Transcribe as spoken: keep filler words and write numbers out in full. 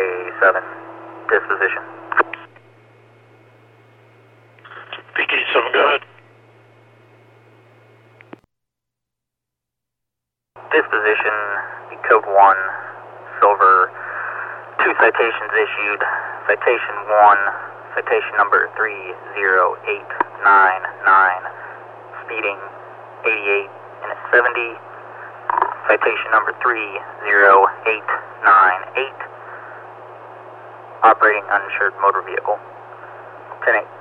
seven, disposition. P K seven, go ahead. Disposition, code one, silver, two citations issued. Citation one, citation number three zero eight nine nine, speeding eighty-eight in a seventy. Citation number three zero eight nine eight, operating uninsured motor vehicle. ten eight.